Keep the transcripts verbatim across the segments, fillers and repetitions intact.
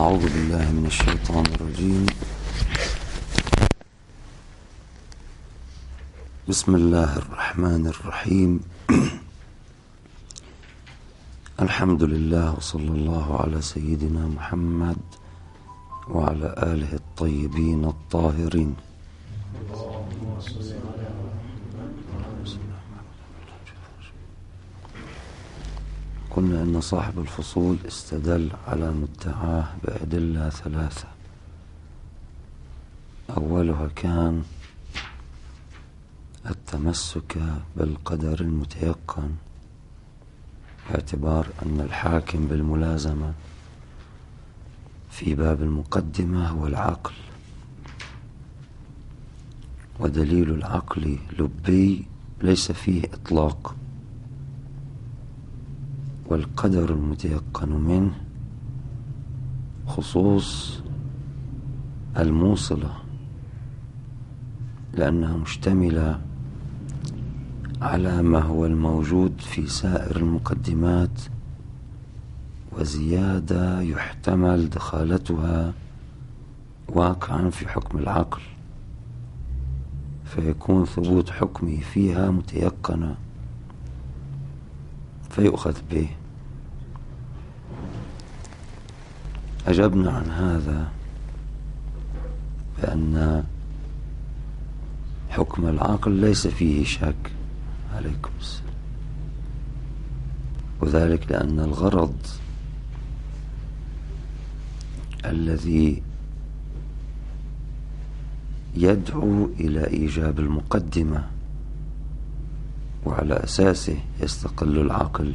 أعوذ بالله من الشيطان الرجيم. بسم الله الرحمن الرحيم. الحمد لله وصلى الله على سيدنا محمد وعلى آله الطيبين الطاهرين. قلنا إن صاحب الفصول استدل على مدعاه بأدلة ثلاثة. أولها كان التمسك بالقدر المتيقن باعتبار أن الحاكم بالملازمة في باب المقدمة هو العقل، ودليل العقل لبي ليس فيه إطلاق، والقدر المتيقن منه خصوص الموصلة، لأنها مشتملة على ما هو الموجود في سائر المقدمات، وزيادة يحتمل دخالتها واقعا في حكم العقل، فيكون ثبوت حكمه فيها متيقنا فيؤخذ به. أجبنا عن هذا بأن حكم العقل ليس فيه شك. عليكم السلام. وذلك لأن الغرض الذي يدعو إلى إيجاب المقدمة وعلى أساسه يستقل العقل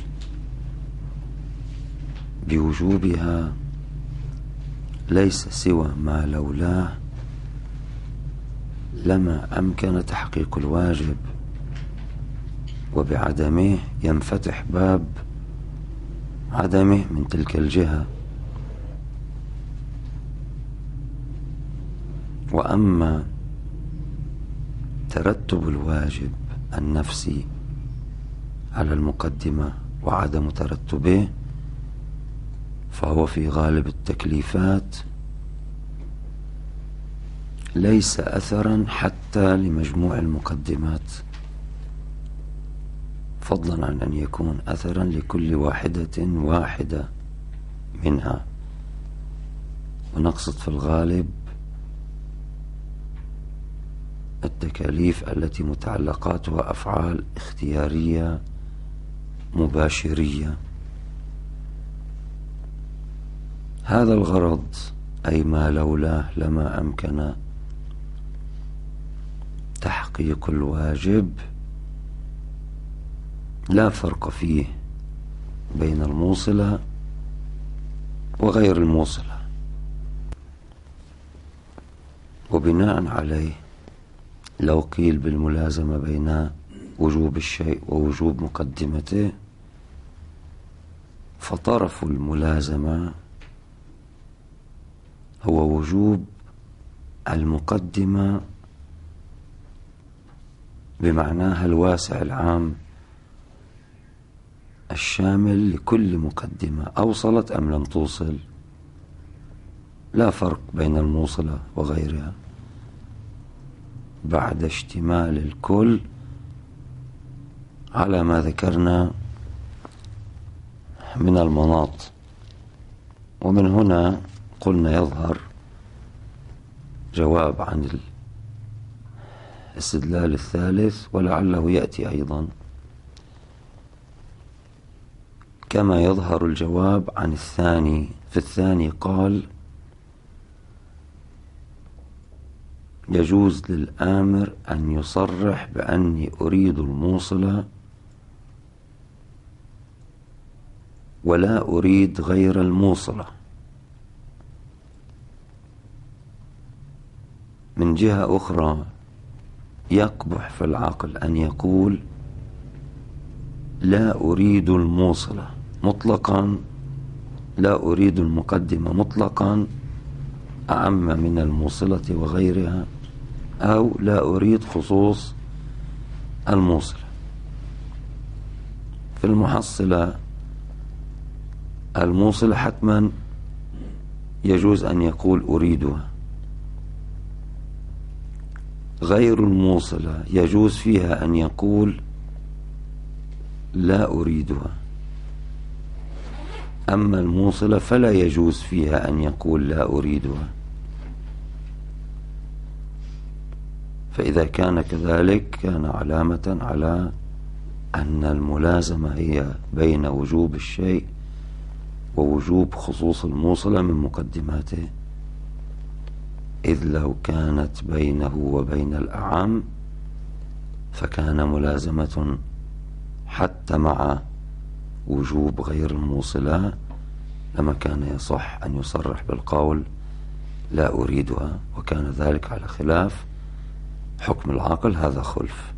بوجوبها ليس سوى ما لولاه لما أمكن تحقيق الواجب، وبعدمه ينفتح باب عدمه من تلك الجهة. وأما ترتب الواجب النفسي على المقدمة وعدم ترتبه فهو في غالب التكليفات ليس أثرا حتى لمجموع المقدمات، فضلا عن أن يكون أثرا لكل واحدة واحدة منها. ونقصد في الغالب التكاليف التي متعلقاتها أفعال اختيارية مباشرية. هذا الغرض أي ما لولاه لما أمكن تحقيق الواجب لا فرق فيه بين الموصلة وغير الموصلة، وبناء عليه لو قيل بالملازمة بين وجوب الشيء ووجوب مقدمته فطرف الملازمة هو وجوب المقدمة بمعناها الواسع العام الشامل لكل مقدمة أوصلت أم لم توصل، لا فرق بين الموصلة وغيرها بعد اشتمال الكل على ما ذكرنا من المناط. ومن هنا قلنا يظهر جواب عن الاستدلال الثالث، ولعله يأتي أيضا، كما يظهر الجواب عن الثاني. في الثاني قال يجوز للآمر أن يصرح بأني أريد الموصلة ولا أريد غير الموصلة. من جهة أخرى يقبح في العقل أن يقول لا أريد الموصلة مطلقا، لا أريد المقدمة مطلقا أعم من الموصلة وغيرها، أو لا أريد خصوص الموصلة. في في المحصلة الموصلة حتما يجوز أن يقول أريدها. غير الموصلة يجوز فيها أن يقول لا أريدها. أما الموصلة فلا يجوز فيها أن يقول لا أريدها. فإذا كان كذلك كان علامة على أن الملازمة هي بين وجوب الشيء ووجوب خصوص الموصلة من مقدماته، إذ لو كانت بينه وبين الأعم فكان ملازمة حتى مع وجوب غير الموصلة لما كان يصح أن يصرح بالقول لا أريدها، وكان ذلك على خلاف حكم العاقل. هذا خلف.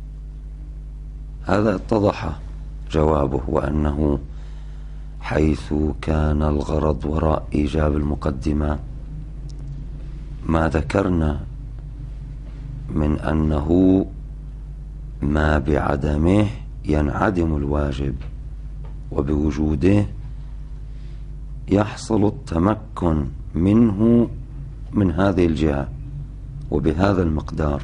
هذا اتضح جوابه، وأنه حيث كان الغرض وراء إيجاب المقدمة ما ذكرنا من أنه ما بعدمه ينعدم الواجب وبوجوده يحصل التمكن منه من هذه الجهة وبهذا المقدار.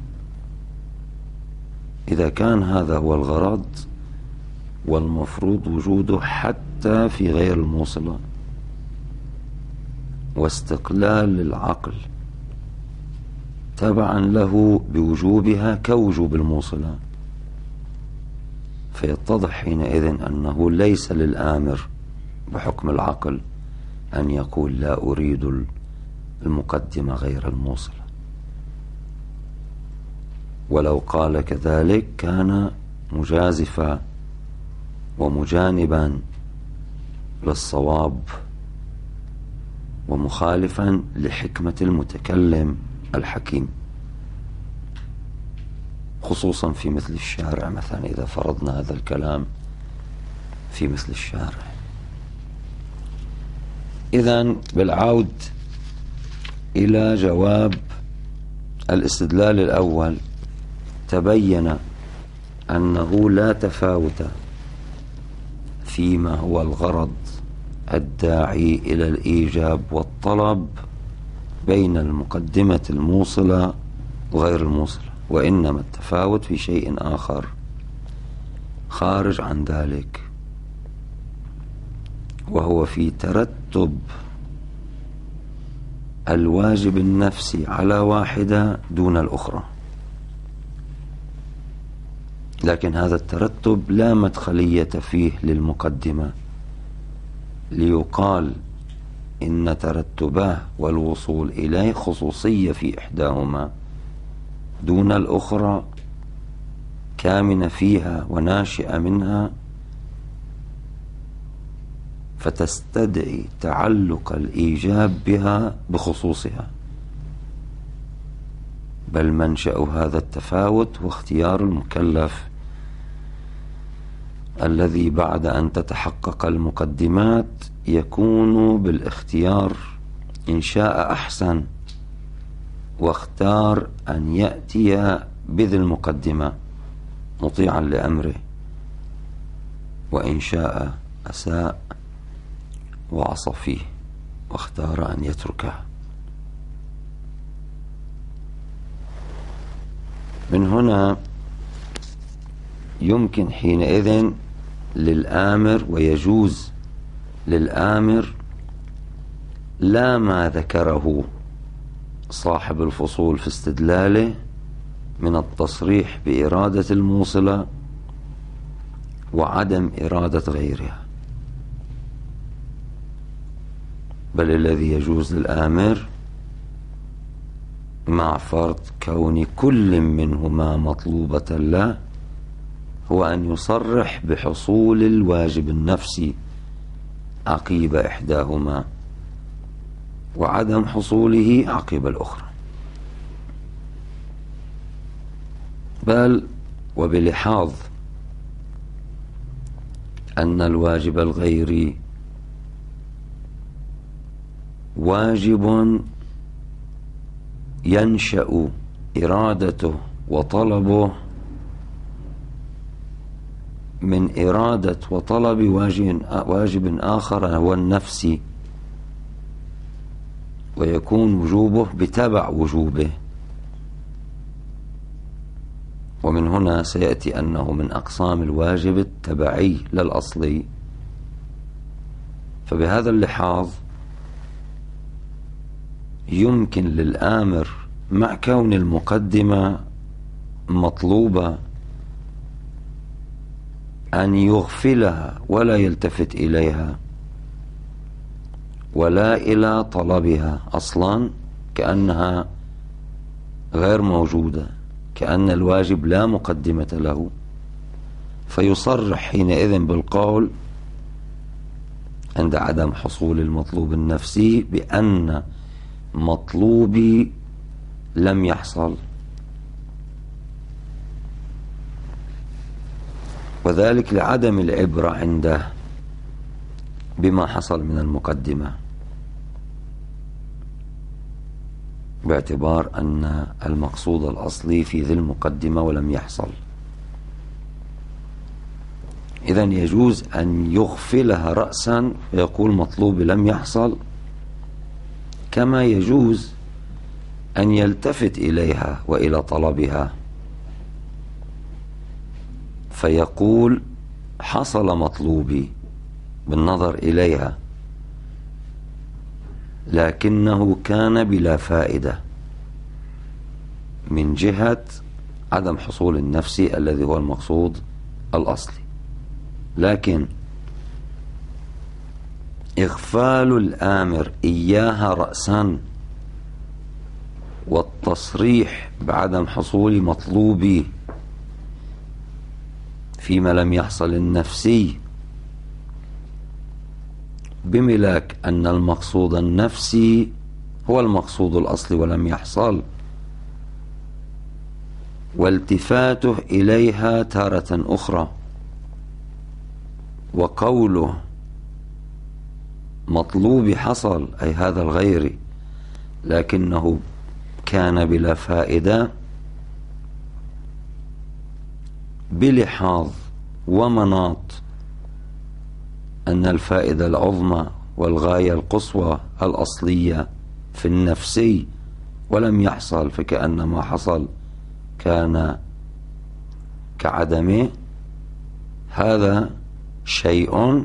إذا كان هذا هو الغرض والمفروض وجوده حتى في غير الموصلة واستقلال العقل تبعا له بوجوبها كوجوب الموصلة، فيتضح حينئذ أنه ليس للآمر بحكم العقل أن يقول لا أريد المقدمة غير الموصلة. ولو قال كذلك كان مجازفا ومجانبا للصواب ومخالفا لحكمة المتكلم الحكيم، خصوصا في مثل الشارع. مثلا إذا فرضنا هذا الكلام في مثل الشارع. إذن بالعود إلى جواب الاستدلال الأول، تبين أنه لا تفاوت فيما هو الغرض الداعي إلى الإيجاب والطلب بين المقدمة الموصلة وغير الموصلة، وإنما التفاوت في شيء آخر خارج عن ذلك، وهو في ترتب الواجب النفسي على واحدة دون الأخرى. لكن هذا الترتب لا مدخلية فيه للمقدمة ليقال إن ترتبه والوصول إليه خصوصية في إحداهما دون الأخرى، كامنة فيها وناشئة منها، فتستدعي تعلق الإيجاب بها بخصوصها. بل منشأ هذا التفاوت واختيار المكلف الذي بعد أن تتحقق المقدمات يكون بالاختيار إن شاء أحسن واختار أن يأتي بذي المقدمة مطيعا لأمره، وإن شاء أساء وعصى فيه واختار أن يتركه. من هنا يمكن حينئذ للآمر ويجوز للآمر لا ما ذكره صاحب الفصول في استدلاله من التصريح بإرادة الموصلة وعدم إرادة غيرها، بل الذي يجوز للآمر مع فرض كون كل منهما مطلوبة له هو أن يصرح بحصول الواجب النفسي عقيب إحداهما وعدم حصوله عقيب الأخرى، بل وبلحاظ أن الواجب الغيري واجب ينشأ إرادته وطلبه من إرادة وطلب واجب آخر هو النفسي، ويكون وجوبه بتبع وجوبه. ومن هنا سيأتي أنه من أقسام الواجب التبعي للأصلي. فبهذا اللحاظ يمكن للآمر مع كون المقدمة مطلوبة أن يغفلها ولا يلتفت إليها ولا إلى طلبها أصلا، كأنها غير موجودة، كأن الواجب لا مقدمة له، فيصرح حينئذ بالقول عند عدم حصول المطلوب النفسي بأن مطلوبي لم يحصل، وذلك لعدم العبرة عنده بما حصل من المقدمة، باعتبار أن المقصود الأصلي في ذي المقدمة ولم يحصل. إذن يجوز أن يغفلها رأسا ويقول مطلوب لم يحصل، كما يجوز أن يلتفت إليها وإلى طلبها فيقول حصل مطلوبي بالنظر إليها، لكنه كان بلا فائدة من جهة عدم حصول النفسي الذي هو المقصود الأصلي. لكن إغفال الآمر إياها رأسا والتصريح بعدم حصول مطلوبي فيما لم يحصل النفسي بملاك أن المقصود النفسي هو المقصود الأصلي ولم يحصل، والتفاته إليها تارة أخرى، وقوله مطلوب حصل أي هذا الغير لكنه كان بلا فائدة، بلحاظ ومناط أن الفائدة العظمى والغاية القصوى الأصلية في النفسي ولم يحصل، فكأن ما حصل كان كعدمه. هذا شيء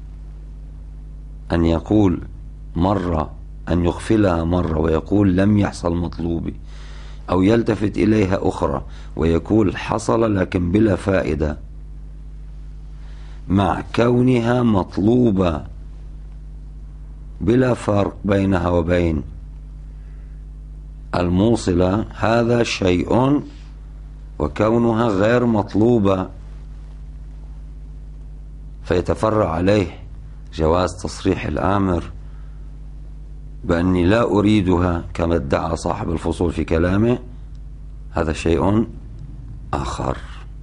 أن يقول مرة، أن يغفلها مرة ويقول لم يحصل مطلوبي، أو يلتفت إليها أخرى ويقول حصل لكن بلا فائدة، مع كونها مطلوبة بلا فرق بينها وبين الموصلة، هذا شيء، وكونها غير مطلوبة فيتفرع عليه جواز تصريح الآمر بأني لا أريدها كما ادعى صاحب الفصول في كلامه، هذا شيء آخر.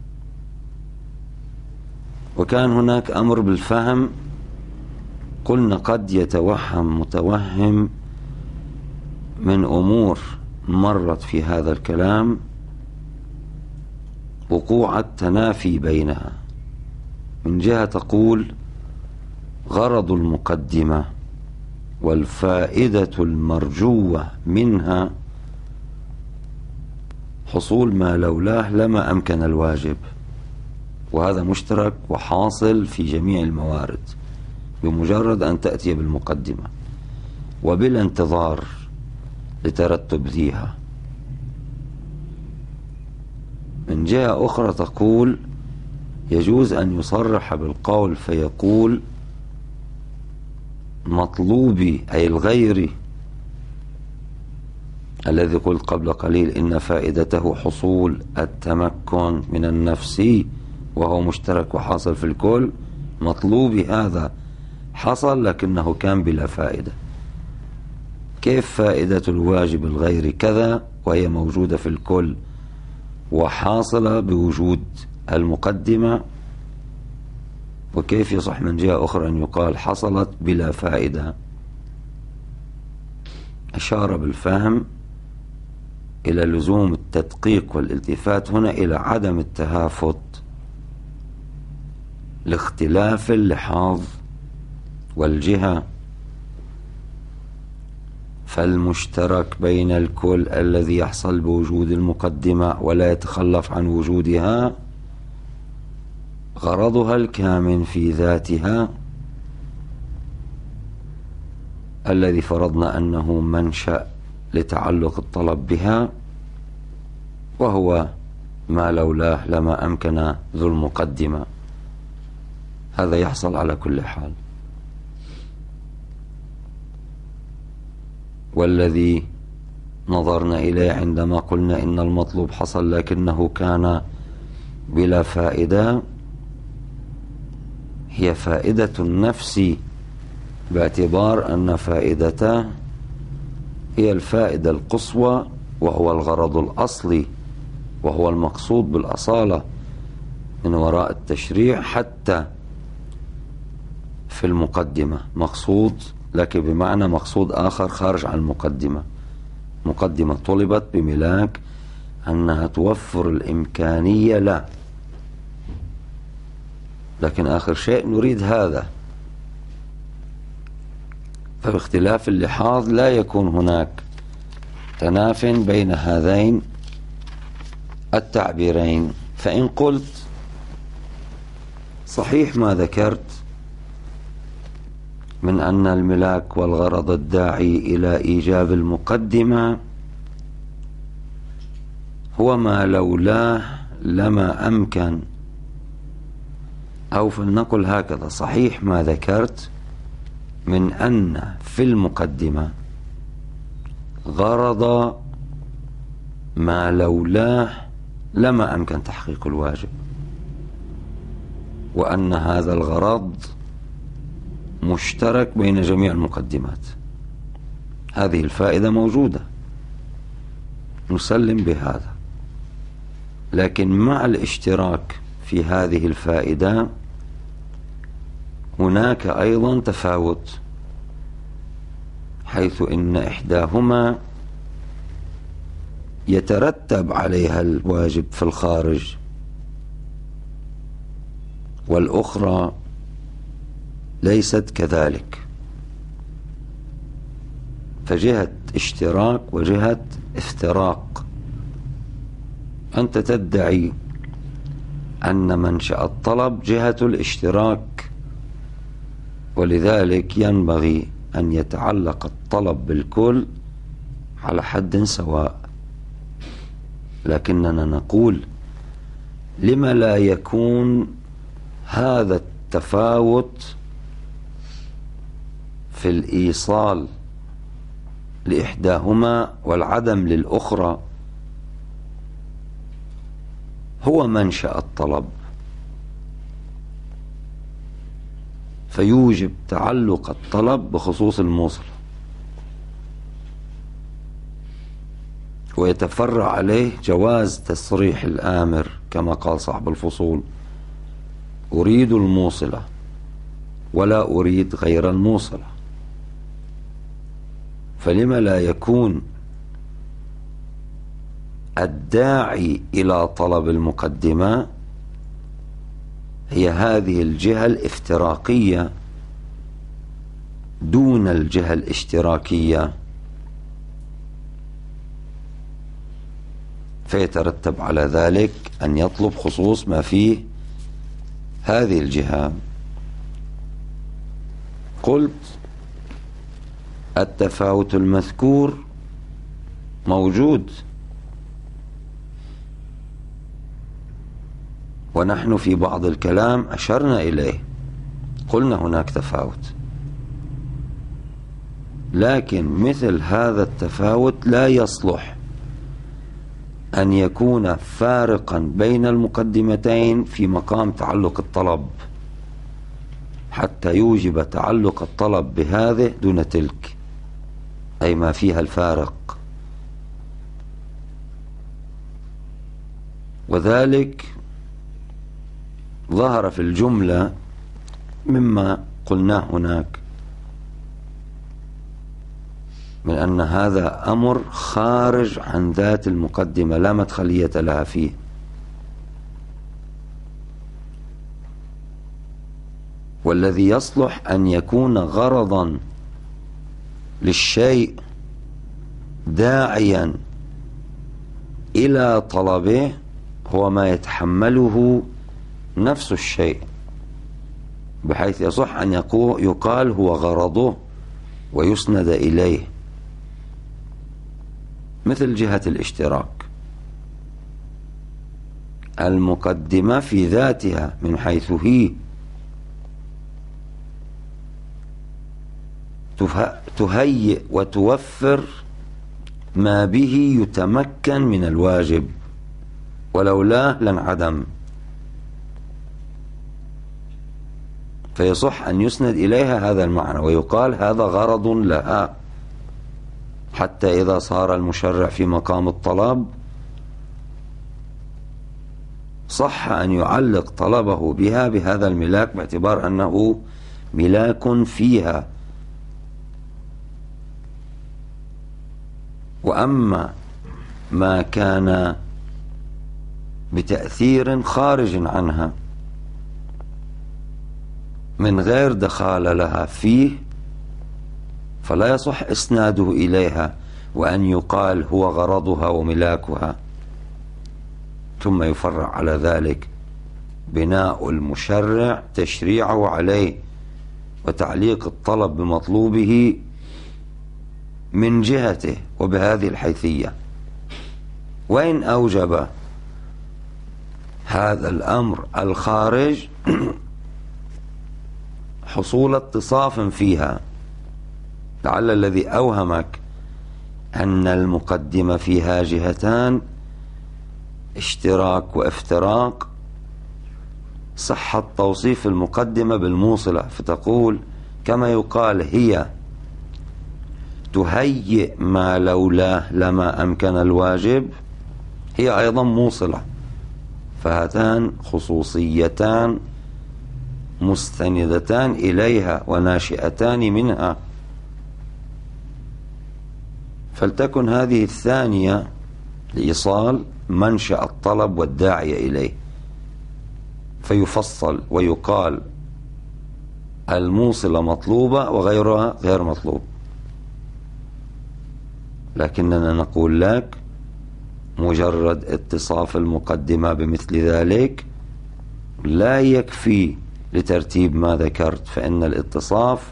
وكان هناك أمر بالفهم، قلنا قد يتوهم متوهم من أمور مرت في هذا الكلام وقوع التنافي بينها. من جهة تقول غرض المقدمة والفائدة المرجوة منها حصول ما لولاه لما أمكن الواجب، وهذا مشترك وحاصل في جميع الموارد بمجرد أن تأتي بالمقدمة وبلا انتظار لترتب ذيها. من جهة أخرى تقول يجوز أن يصرح بالقول فيقول مطلوبي أي الغيري الذي قلت قبل قليل إن فائدته حصول التمكن من النفسي وهو مشترك وحاصل في الكل، مطلوبي هذا حصل لكنه كان بلا فائدة. كيف فائدة الواجب الغيري كذا وهي موجودة في الكل وحاصلة بوجود المقدمة، وكيف يصح من جهة أخرى أن يقال حصلت بلا فائدة؟ أشار بالفهم إلى لزوم التدقيق والالتفات هنا إلى عدم التهافت لاختلاف اللحاظ والجهة، فالمشترك بين الكل الذي يحصل بوجود المقدمة ولا يتخلف عن وجودها غرضها الكامن في ذاتها الذي فرضنا أنه منشأ لتعلق الطلب بها، وهو ما لولاه لما أمكن ذو المقدمة. هذا يحصل على كل حال. والذي نظرنا إليه عندما قلنا إن المطلوب حصل لكنه كان بلا فائدة هي فائدة النفس، باعتبار أن فائدته هي الفائدة القصوى وهو الغرض الأصلي وهو المقصود بالأصالة من وراء التشريع. حتى في المقدمة مقصود، لكن بمعنى مقصود آخر خارج عن المقدمة. مقدمة طلبت بملاك أنها توفر الإمكانية لا، لكن آخر شيء نريد هذا. فباختلاف اللحاظ لا يكون هناك تناف بين هذين التعبيرين. فإن قلت صحيح ما ذكرت من أن الملاك والغرض الداعي إلى إيجاب المقدمة هو ما لولاه لما أمكن، أو فلنقل هكذا: صحيح ما ذكرت من أن في المقدمة غرض ما لولاه لما أمكن تحقيق الواجب، وأن هذا الغرض مشترك بين جميع المقدمات. هذه الفائدة موجودة، نسلم بهذا، لكن مع الاشتراك في هذه الفائدة هناك أيضا تفاوت، حيث إن إحداهما يترتب عليها الواجب في الخارج، والأخرى ليست كذلك. فجهة اشتراك وجهة افتراق. أنت تدعي أن منشأ الطلب جهة الاشتراك، ولذلك ينبغي أن يتعلق الطلب بالكل على حد سواء. لكننا نقول لما لا يكون هذا التفاوت في الإيصال لإحداهما والعدم للأخرى هو منشأ الطلب، فيوجب تعلق الطلب بخصوص الموصل، ويتفرع عليه جواز تصريح الآمر كما قال صاحب الفصول: أريد الموصلة ولا أريد غير الموصلة. فلما لا يكون الداعي إلى طلب المقدمة هي هذه الجهة الافتراقية دون الجهة الاشتراكية، فيترتب على ذلك أن يطلب خصوص ما فيه هذه الجهة. قلت التفاوت المذكور موجود، ونحن في بعض الكلام أشرنا إليه، قلنا هناك تفاوت، لكن مثل هذا التفاوت لا يصلح أن يكون فارقا بين المقدمتين في مقام تعلق الطلب حتى يوجب تعلق الطلب بهذه دون تلك، أي ما فيها الفارق. وذلك ظهر في الجملة مما قلناه هناك من أن هذا أمر خارج عن ذات المقدمة لا مدخلية لها فيه، والذي يصلح أن يكون غرضا للشيء داعيا إلى طلبه هو ما يتحمله نفس الشيء، بحيث يصح أن يقال هو غرضه ويسند إليه، مثل جهة الاشتراك. المقدمة في ذاتها من حيث هي تهيئ وتوفر ما به يتمكن من الواجب، ولولاه لانعدم، فيصح أن يسند إليها هذا المعنى ويقال هذا غرض لها، حتى إذا صار المشرع في مقام الطلب صح أن يعلق طلبه بها بهذا الملاك، باعتبار أنه ملاك فيها. وأما ما كان بتأثير خارج عنها من غير دخال لها فيه فلا يصح إسناده إليها وأن يقال هو غرضها وملاكها، ثم يفرع على ذلك بناء المشرع تشريعه عليه وتعليق الطلب بمطلوبه من جهته وبهذه الحيثية. وإن أوجب هذا الأمر الخارج حصول اتصاف فيها، لعل الذي أوهمك أن المقدمة فيها جهتان اشتراك وافتراق، صح توصيف المقدمة بالموصلة، فتقول كما يقال هي تهيئ ما لولاه لما أمكن الواجب، هي أيضا موصلة. فهاتان خصوصيتان مستندتان إليها وناشئتان منها، فلتكن هذه الثانية لإيصال منشأ الطلب والداعي إليه، فيفصل ويقال الموصلة مطلوبة وغيرها غير مطلوب. لكننا نقول لك مجرد اتصاف المقدمة بمثل ذلك لا يكفي لترتيب ما ذكرت، فإن الاتصاف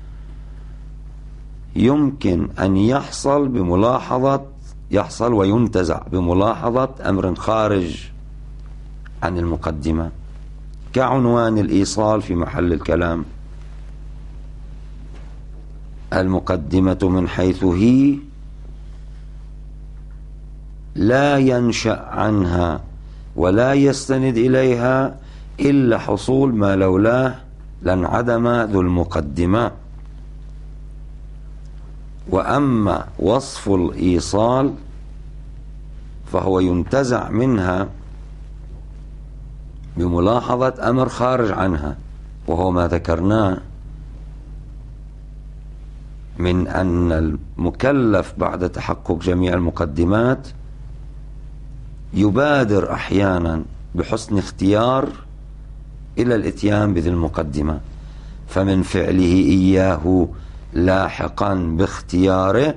يمكن أن يحصل بملاحظة يحصل وينتزع بملاحظة أمر خارج عن المقدمة، كعنوان الإيصال في محل الكلام. المقدمة من حيث هي لا ينشأ عنها ولا يستند إليها إلا حصول ما لولاه لانعدم ذو المقدمة. وأما وصف الإيصال فهو ينتزع منها بملاحظة أمر خارج عنها، وهو ما ذكرناه من أن المكلف بعد تحقق جميع المقدمات يبادر أحيانا بحسن اختيار إلى الإتيان بذي المقدمة، فمن فعله إياه لاحقا باختياره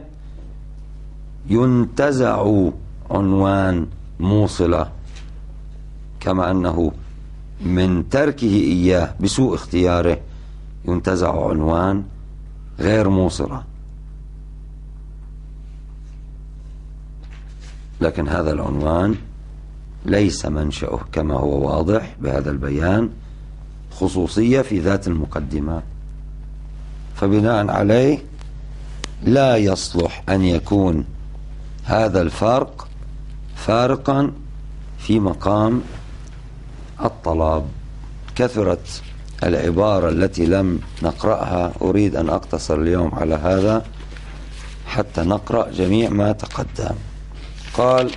ينتزع عنوان موصلة، كما أنه من تركه إياه بسوء اختياره ينتزع عنوان غير موصلة. لكن هذا العنوان ليس منشأه كما هو واضح بهذا البيان خصوصية في ذات المقدمة، فبناء عليه لا يصلح أن يكون هذا الفرق فارقا في مقام الطلب. كثرت العبارة التي لم نقرأها، أريد أن أقتصر اليوم على هذا حتى نقرأ جميع ما تقدم. قال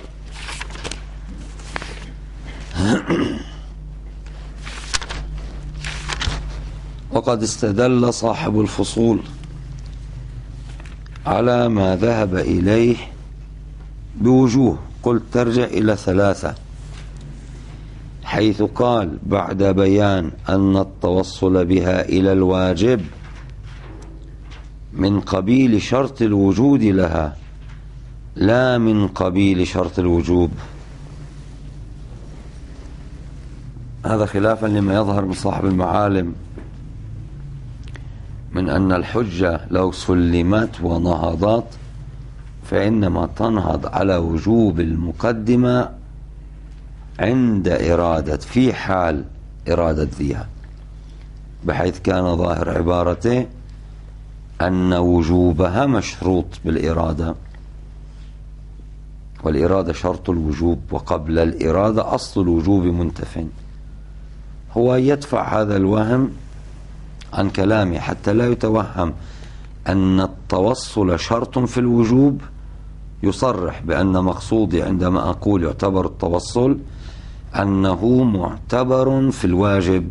وقد استدل صاحب الفصول على ما ذهب إليه بوجوه، قلت ترجع إلى ثلاثة، حيث قال بعد بيان أن التوصل بها إلى الواجب من قبيل شرط الوجود لها لا من قبيل شرط الوجوب. هذا خلافا لما يظهر من صاحب المعالم من أن الحجة لو سلمت ونهضت فإنما تنهض على وجوب المقدمة عند إرادة، في حال إرادة ذيها، بحيث كان ظاهر عبارته أن وجوبها مشروط بالإرادة، والإرادة شرط الوجوب، وقبل الإرادة أصل الوجوب منتف. هو يدفع هذا الوهم عن كلامه حتى لا يتوهم أن التوصل شرط في الوجوب، يصرح بأن مقصودي عندما أقول يعتبر التوصل أنه معتبر في الواجب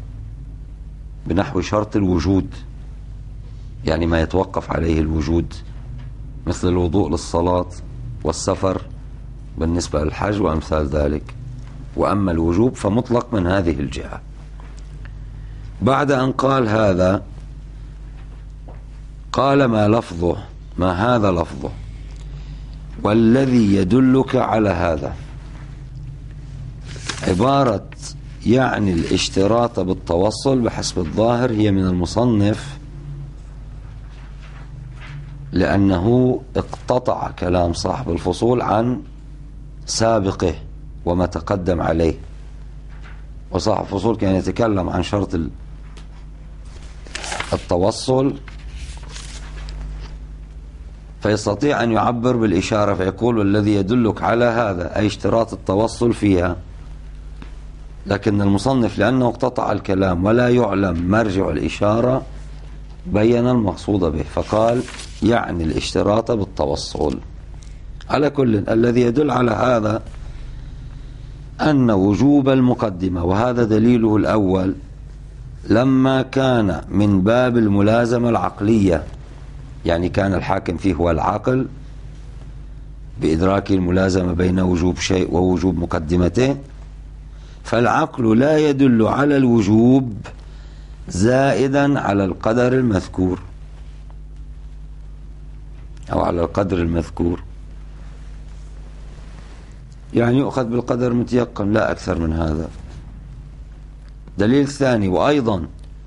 بنحو شرط الوجود، يعني ما يتوقف عليه الوجود مثل الوضوء للصلاة والسفر بالنسبة للحج وأمثال ذلك. وأما الوجوب فمطلق من هذه الجهة. بعد أن قال هذا قال ما لفظه، ما هذا لفظه، والذي يدلك على هذا. عبارة يعني الاشتراط بالتوصل بحسب الظاهر هي من المصنف، لأنه اقتطع كلام صاحب الفصول عن سابقه وما تقدم عليه، وصاحب الفصول كان يتكلم عن شرط التوصل فيستطيع أن يعبر بالإشارة فيقول والذي يدلك على هذا أي اشتراط التوصل فيها. لكن المصنف لأنه اقتطع الكلام ولا يعلم مرجع الإشارة بين المقصود به فقال يعني الاشتراط بالتوصل. على كل، الذي يدل على هذا أن وجوب المقدمة، وهذا دليله الأول، لما كان من باب الملازمة العقلية، يعني كان الحاكم فيه هو العقل بإدراك الملازمة بين وجوب شيء ووجوب مقدمته، فالعقل لا يدل على الوجوب زائدا على القدر المذكور أو على القدر المذكور، يعني يؤخذ بالقدر متيقن لا أكثر من هذا. دليل ثاني، وأيضا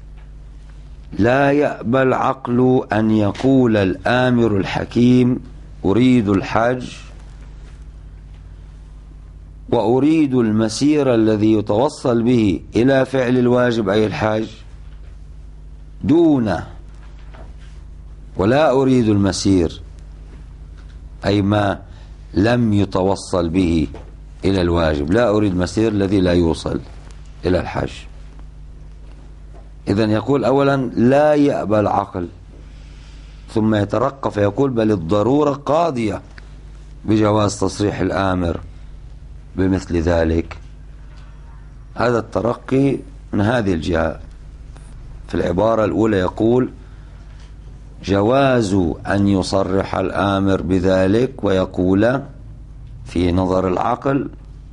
لا يأبى العقل أن يقول الآمر الحكيم أريد الحج وأريد المسير الذي يتوصل به إلى فعل الواجب أي الحج دون، ولا أريد المسير أي ما لم يتوصل به إلى الواجب، لا أريد مسير الذي لا يوصل إلى الحج. إذن يقول أولا لا يأبى العقل، ثم يترقى فيقول بل الضرورة قاضية بجواز تصريح الآمر بمثل ذلك. هذا الترقي من هذه الجهة. في العبارة الأولى يقول جواز أن يصرح الآمر بذلك ويقول في نظر العقل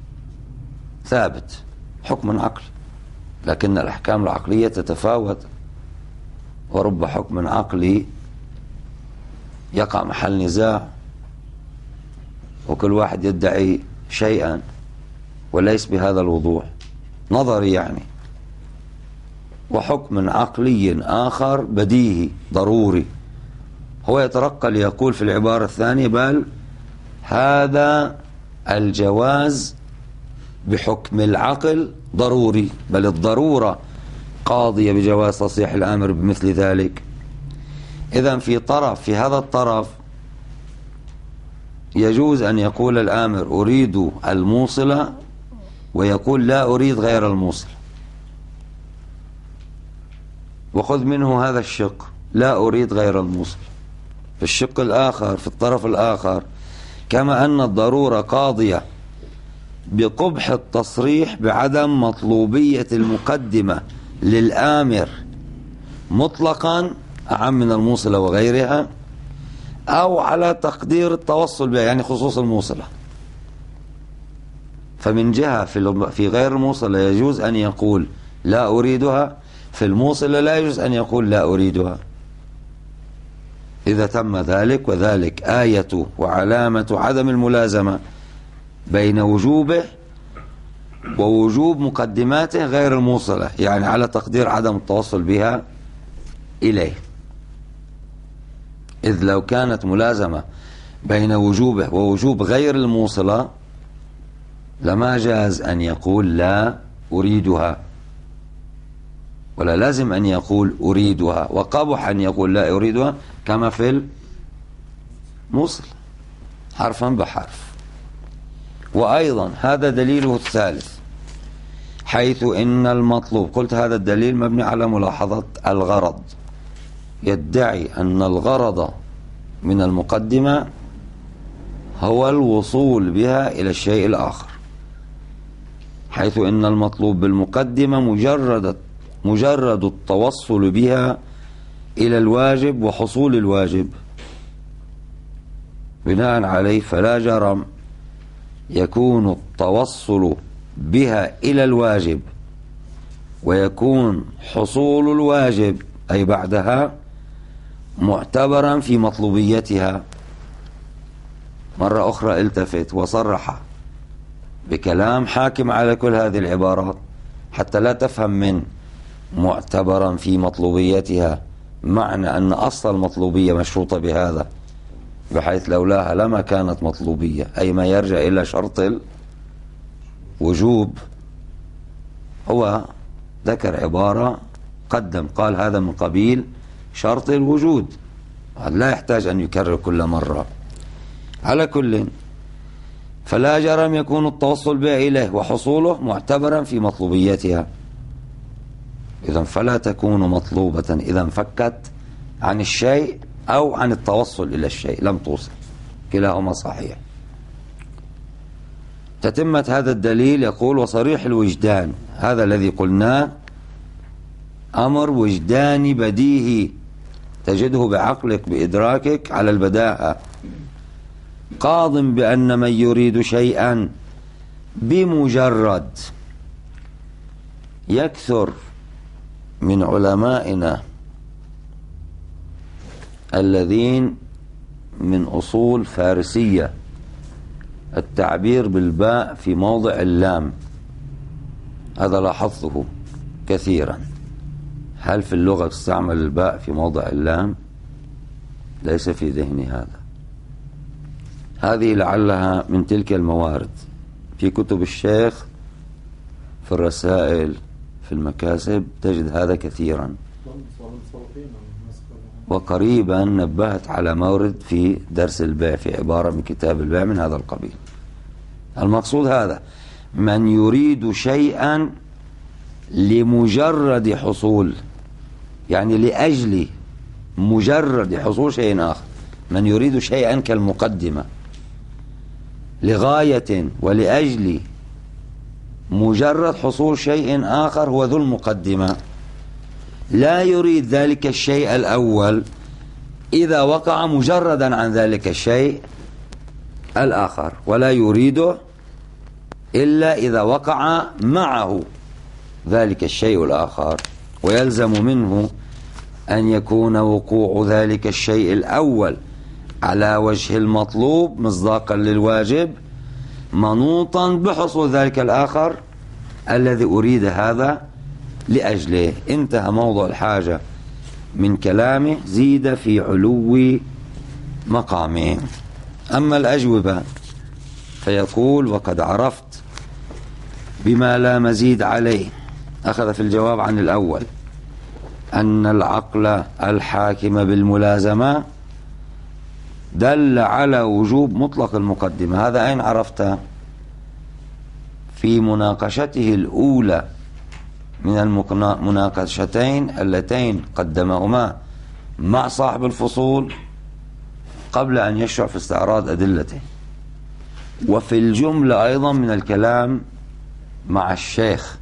ثابت حكم عقل، لكن الأحكام العقلية تتفاوت، ورب حكم عقلي يقع محل نزاع وكل واحد يدعي شيئا وليس بهذا الوضوح نظري يعني، وحكم عقلي آخر بديهي ضروري. هو يترقى ليقول في العبارة الثانية بل هذا الجواز بحكم العقل ضروري، بل الضرورة قاضية بجواز تصريح الآمر بمثل ذلك. إذن في طرف، في هذا الطرف يجوز أن يقول الآمر أريد الموصلة ويقول لا أريد غير الموصل، وخذ منه هذا الشق لا أريد غير الموصل. في الشق الآخر، في الطرف الآخر، كما أن الضرورة قاضية بقبح التصريح بعدم مطلوبية المقدمة للآمر مطلقا أعم من الموصلة وغيرها، أو على تقدير التوصل بها يعني خصوص الموصلة. فمن جهة في غير الموصلة يجوز أن يقول لا أريدها، في الموصلة لا يجوز أن يقول لا أريدها. إذا تم ذلك، وذلك آية وعلامة عدم الملازمة بين وجوبه ووجوب مقدماته غير الموصلة، يعني على تقدير عدم التوصل بها إليه. إذ لو كانت ملازمة بين وجوبه ووجوب غير الموصلة لما جاز أن يقول لا أريدها، ولا لازم أن يقول أريدها، وقبح أن يقول لا أريدها كما في الموصل حرفا بحرف. وأيضا هذا دليله الثالث، حيث إن المطلوب، قلت هذا الدليل مبني على ملاحظة الغرض، يدعي أن الغرض من المقدمة هو الوصول بها إلى الشيء الآخر، حيث إن المطلوب بالمقدمة مجرد مجرد التوصل بها إلى الواجب وحصول الواجب. بناء عليه فلا جرم يكون التوصل بها إلى الواجب ويكون حصول الواجب أي بعدها معتبرا في مطلوبيتها. مرة أخرى التفت وصرح بكلام حاكم على كل هذه العبارات حتى لا تفهم من معتبرا في مطلوبيتها معنى أن أصل المطلوبية مشروطة بهذا، بحيث لولاها لما كانت مطلوبية، أي ما يرجع إلى شرط الوجوب. هو ذكر عبارة قدم قال هذا من قبيل شرط الوجود، لا يحتاج أن يكرر كل مرة. على كل فلا جرم يكون التوصل بها إليه وحصوله معتبرا في مطلوبيتها. إذن فلا تكون مطلوبة إذا انفكت عن الشيء أو عن التوصل إلى الشيء، لم توصل، كلاهما صحيح. تتمة هذا الدليل يقول وصريح الوجدان، هذا الذي قلناه أمر وجداني بديهي تجده بعقلك بإدراكك على البداهة، قاض بأن من يريد شيئا بمجرد. يكثر من علمائنا الذين من أصول فارسية التعبير بالباء في موضع اللام، هذا لاحظته كثيرا. هل في اللغة تستعمل الباء في موضع اللام؟ ليس في ذهني هذا. هذه لعلها من تلك الموارد في كتب الشيخ، في الرسائل، في المكاسب تجد هذا كثيرا. وقريبا نبهت على مورد في درس البيع في عبارة من كتاب البيع من هذا القبيل. المقصود هذا من يريد شيئا لمجرد حصول، يعني لأجل مجرد حصول شيء آخر. من يريد شيئا كالمقدمة لغاية ولأجل مجرد حصول شيء آخر هو ذو المقدمة، لا يريد ذلك الشيء الأول إذا وقع مجردا عن ذلك الشيء الآخر، ولا يريده إلا إذا وقع معه ذلك الشيء الآخر. ويلزم منه أن يكون وقوع ذلك الشيء الأول على وجه المطلوب مصداقا للواجب منوطا بحصول ذلك الآخر الذي أريد هذا لأجله. انتهى موضوع الحاجة من كلامه، زيد في علو مقامه. أما الأجوبة فيقول وقد عرفت بما لا مزيد عليه، أخذ في الجواب عن الأول أن العقل الحاكم بالملازمة دل على وجوب مطلق المقدمة. هذا أين عرفته؟ في مناقشته الأولى من المناقشتين اللتين قدمهما مع صاحب الفصول قبل أن يشرع في استعراض أدلته، وفي الجملة أيضا من الكلام مع الشيخ.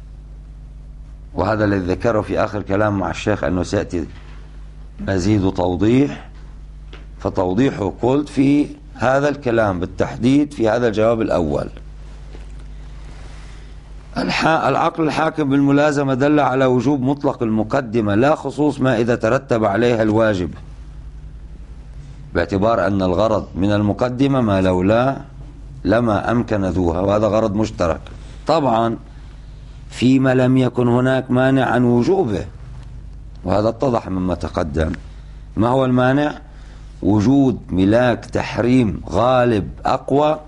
وهذا الذي ذكره في آخر كلام مع الشيخ أنه سيأتي مزيد توضيح، فتوضيحه قلت في هذا الكلام بالتحديد في هذا الجواب الأول. العقل الحاكم بالملازمة دل على وجوب مطلق المقدمة لا خصوص ما إذا ترتب عليها الواجب، باعتبار أن الغرض من المقدمة ما لولا لما أمكن ذوها، وهذا غرض مشترك. طبعا فيما لم يكن هناك مانع عن وجوبه، وهذا اتضح مما تقدم. ما هو المانع؟ وجود ملاك تحريم غالب أقوى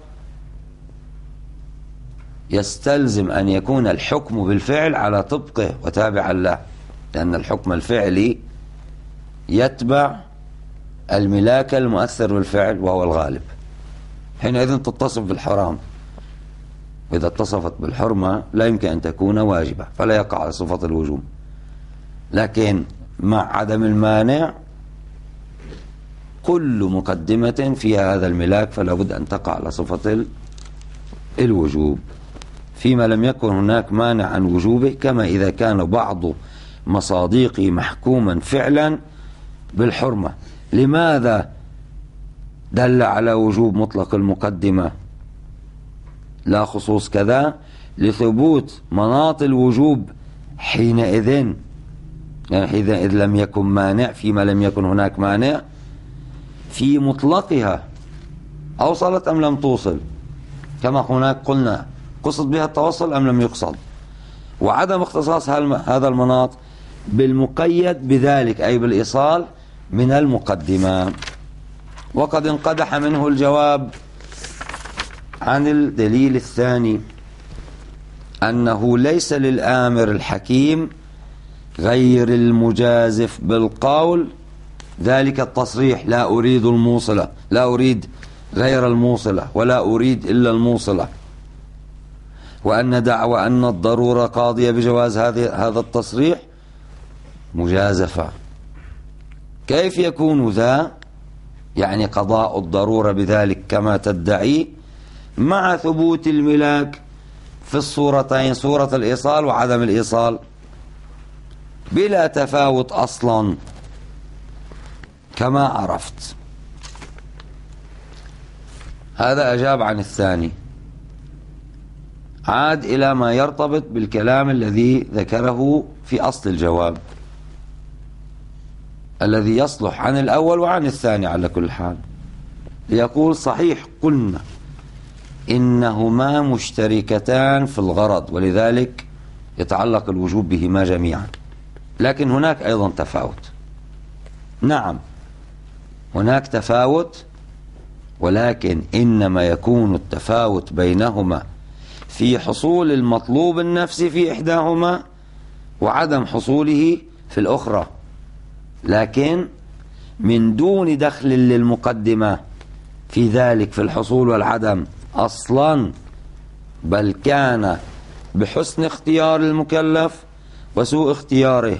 يستلزم أن يكون الحكم بالفعل على طبقه وتابعا له، لأن الحكم الفعلي يتبع الملاك المؤثر بالفعل وهو الغالب. حينئذ تتصف بالحرام، إذا اتصفت بالحرمة لا يمكن أن تكون واجبة، فلا يقع على صفة الوجوب. لكن مع عدم المانع كل مقدمة فيها هذا الملاك فلا بد أن تقع على صفة الوجوب فيما لم يكن هناك مانع عن وجوبه، كما إذا كان بعض مصادقه محكوما فعلا بالحرمة. لماذا دل على وجوب مطلق المقدمة لا خصوص كذا؟ لثبوت مناط الوجوب حينئذ، يعني حينئذ لم يكن مانع فيما لم يكن هناك مانع في مطلقها، أوصلت أم لم توصل؟ كما هناك قلنا قصد بها التوصل أم لم يقصد؟ وعدم اختصاص هذا المناط بالمقيد بذلك أي بالإيصال من المقدمة. وقد انقدح منه الجواب عن الدليل الثاني أنه ليس للآمر الحكيم غير المجازف بالقول ذلك التصريح لا أريد الموصلة، لا أريد غير الموصلة ولا أريد إلا الموصلة، وأن دعوى أن الضرورة قاضية بجواز هذا التصريح مجازفة. كيف يكون ذا؟ يعني قضاء الضرورة بذلك كما تدعي مع ثبوت الملاك في الصورتين، صورة الإيصال وعدم الإيصال، بلا تفاوت أصلا كما عرفت. هذا أجاب عن الثاني. عاد إلى ما يرتبط بالكلام الذي ذكره في أصل الجواب الذي يصلح عن الأول وعن الثاني على كل حال. يقول صحيح قلنا إنهما مشتركتان في الغرض ولذلك يتعلق الوجوب بهما جميعا، لكن هناك أيضا تفاوت. نعم هناك تفاوت، ولكن إنما يكون التفاوت بينهما في حصول المطلوب النفسي في إحداهما وعدم حصوله في الأخرى، لكن من دون دخل للمقدمة في ذلك في الحصول والعدم أصلا، بل كان بحسن اختيار المكلف وسوء اختياره.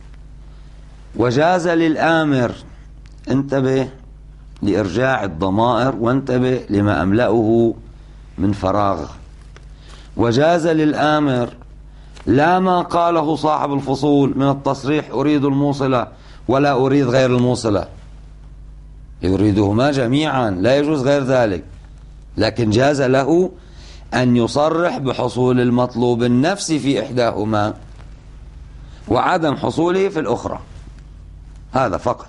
وجاز للآمر، انتبه لإرجاع الضمائر وانتبه لما أملأه من فراغ، وجاز للآمر لا ما قاله صاحب الفصول من التصريح أريد الموصلة ولا أريد غير الموصلة، يريدهما جميعا لا يجوز غير ذلك، لكن جاز له أن يصرح بحصول المطلوب النفسي في إحداهما وعدم حصوله في الأخرى، هذا فقط.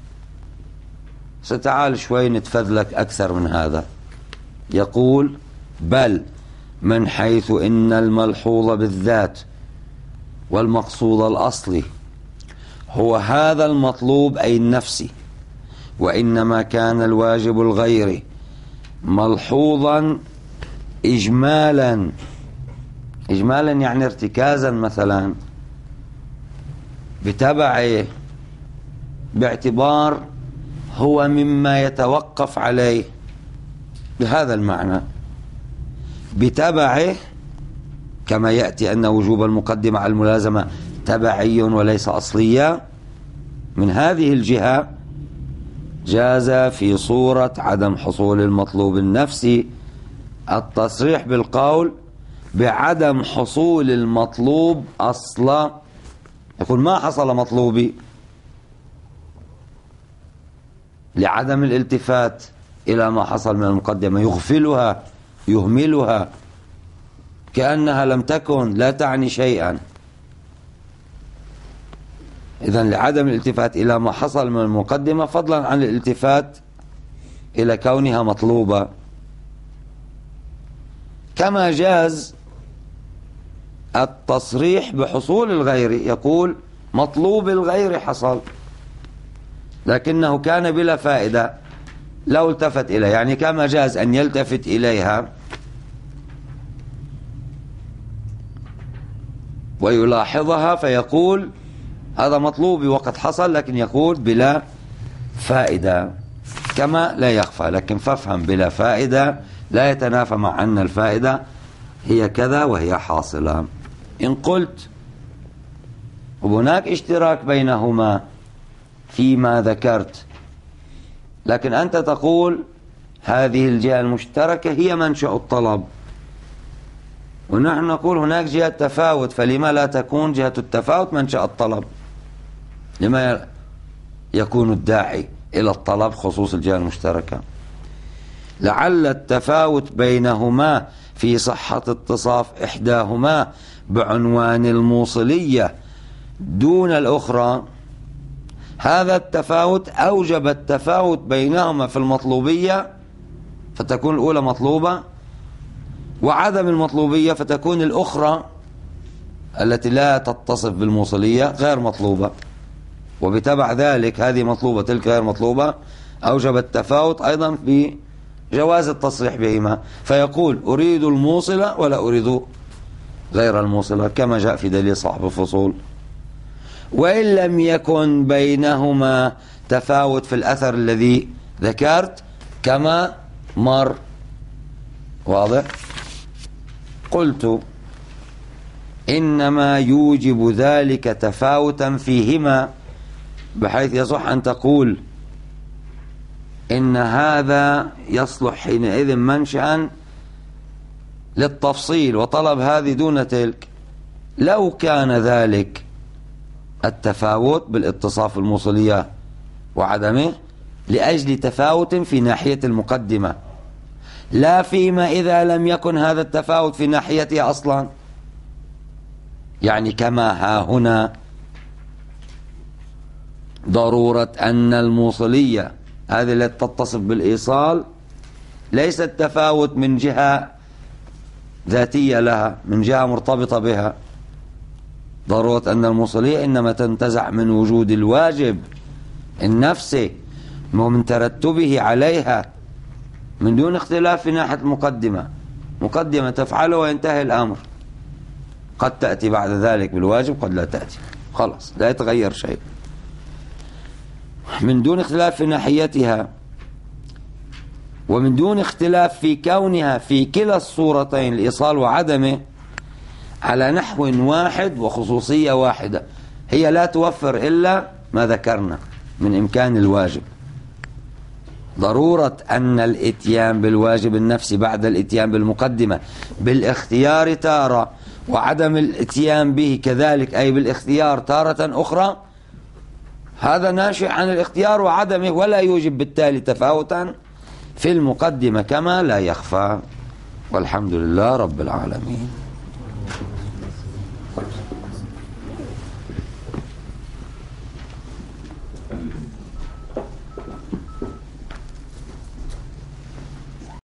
ستعال شوي نتفذلك أكثر من هذا. يقول بل من حيث إن الملحوظ بالذات والمقصود الأصلي هو هذا المطلوب أي النفسي، وإنما كان الواجب الغيري ملحوظا إجمالا، إجمالا يعني ارتكازا مثلا بتبعه، باعتبار هو مما يتوقف عليه بهذا المعنى بتبعه، كما يأتي أن وجوب المقدمة على الملازمة تبعي وليس أصليا. من هذه الجهة جاز في صورة عدم حصول المطلوب النفسي التصريح بالقول بعدم حصول المطلوب أصلا. يقول ما حصل مطلوبي لعدم الالتفات إلى ما حصل من المقدمة، يغفلها يهملها كأنها لم تكن لا تعني شيئا. إذن لعدم الالتفات إلى ما حصل من المقدمة، فضلا عن الالتفات إلى كونها مطلوبة. كما جاز التصريح بحصول الغير، يقول مطلوب الغير حصل لكنه كان بلا فائدة لو التفت إليه، يعني كما جاز أن يلتفت إليها ويلاحظها فيقول هذا مطلوبي وقد حصل، لكن يقول بلا فائدة كما لا يخفى. لكن فافهم بلا فائدة لا يتنافى مع أن الفائدة هي كذا وهي حاصلة. إن قلت وهناك اشتراك بينهما فيما ذكرت، لكن أنت تقول هذه الجهة المشتركة هي منشأ الطلب، ونحن نقول هناك جهة تفاوت، فلما لا تكون جهة التفاوت منشأ الطلب؟ لما يكون الداعي إلى الطلب خصوص الجهة المشتركة؟ لعل التفاوت بينهما في صحة اتصاف إحداهما بعنوان الموصلية دون الأخرى، هذا التفاوت أوجب التفاوت بينهما في المطلوبية فتكون الأولى مطلوبة، وعدم المطلوبية فتكون الأخرى التي لا تتصف بالموصلية غير مطلوبة، وبتبع ذلك هذه مطلوبة تلك غير مطلوبة، أوجب التفاوت أيضا في جواز التصريح بهما، فيقول أريد الموصلة ولا أريد غير الموصلة كما جاء في دليل صاحب الفصول. وإن لم يكن بينهما تفاوت في الأثر الذي ذكرت كما مر، واضح؟ قلت إنما يوجب ذلك تفاوتا فيهما، بحيث يصح أن تقول إن هذا يصلح حينئذ منشأ للتفصيل وطلب هذه دون تلك، لو كان ذلك التفاوت بالاتصاف الموصلية وعدمه لأجل تفاوت في ناحية المقدمة، لا فيما إذا لم يكن هذا التفاوت في ناحيته أصلا، يعني كما ها هنا ضرورة أن الموصلية هذه التي تتصف بالإيصال ليست تفاوت من جهة ذاتية لها، من جهة مرتبطة بها، ضرورة أن الموصلية إنما تنتزع من وجود الواجب النفسي ومن ترتبه عليها من دون اختلاف في ناحية المقدمة. مقدمة تفعله وينتهي الأمر، قد تأتي بعد ذلك بالواجب قد لا تأتي، خلاص لا يتغير شيء، من دون اختلاف في ناحيتها ومن دون اختلاف في كونها في كلا الصورتين الإيصال وعدمه على نحو واحد وخصوصية واحدة، هي لا توفر إلا ما ذكرنا من إمكان الواجب. ضرورة أن الإتيان بالواجب النفسي بعد الإتيان بالمقدمة بالاختيار تارة، وعدم الإتيان به كذلك أي بالاختيار تارة أخرى، هذا ناشئ عن الاختيار وعدمه، ولا يوجب بالتالي تفاوتا في المقدمة كما لا يخفى. والحمد لله رب العالمين.